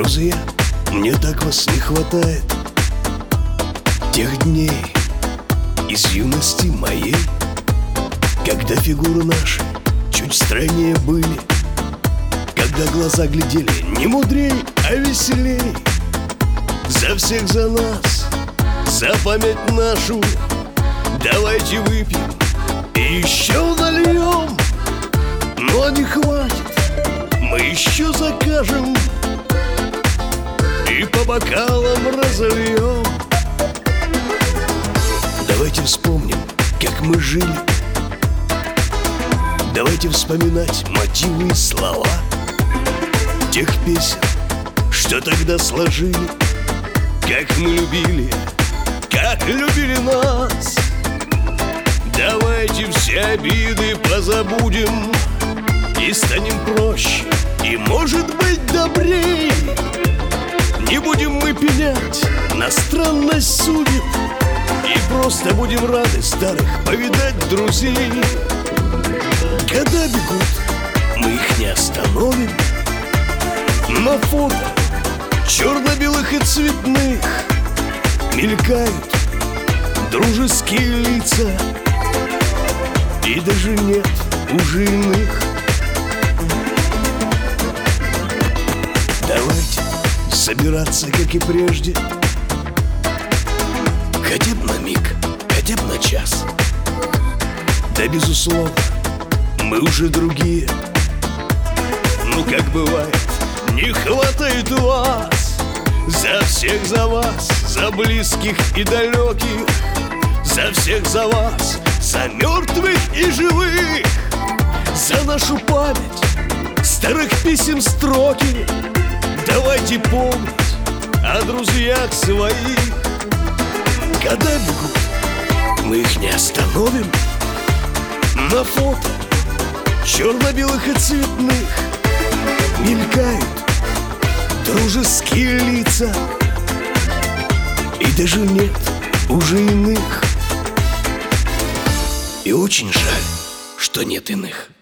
Друзья, мне так вас не хватает, тех дней из юности моей, когда фигуры наши чуть стройнее были, когда глаза глядели не мудрей, а веселей. За всех за нас, за память нашу, давайте выпьем и еще нальем. Но не хватит, мы еще закажем и по бокалам разольем. Давайте вспомним, как мы жили, давайте вспоминать мотивы и слова тех песен, что тогда сложили. Как мы любили, как любили нас. Давайте все обиды позабудем и станем проще, и, может быть, добрей. Не будем мы пенять на странность судеб и просто будем рады старых повидать друзей. Года бегут, мы их не остановим. На фото черно-белых и цветных мелькают дружеские лица, и даже нет уже иных. Давайте собираться, как и прежде, хотя бы на миг, хотя бы на час. Да, безусловно, мы уже другие. Ну, как бывает, не хватает вас. За всех за вас, за близких и далеких, за всех за вас, за мертвых и живых, за нашу память старых писем строки. Давайте помнить о друзьях своих. Года бегут, мы их не остановим. На фото черно-белых и цветных мелькают дружеские лица, и даже нет уже иных. И очень жаль, что нет иных.